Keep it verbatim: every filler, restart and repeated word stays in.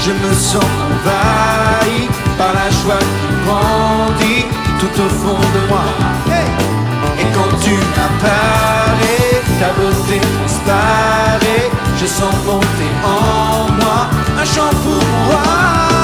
Je me sens envahi par la joie qui grandit tout au fond de moi. Hey! Et quand tu apparais, ta beauté transparaît. Je sens monter en moi un chant pour moi.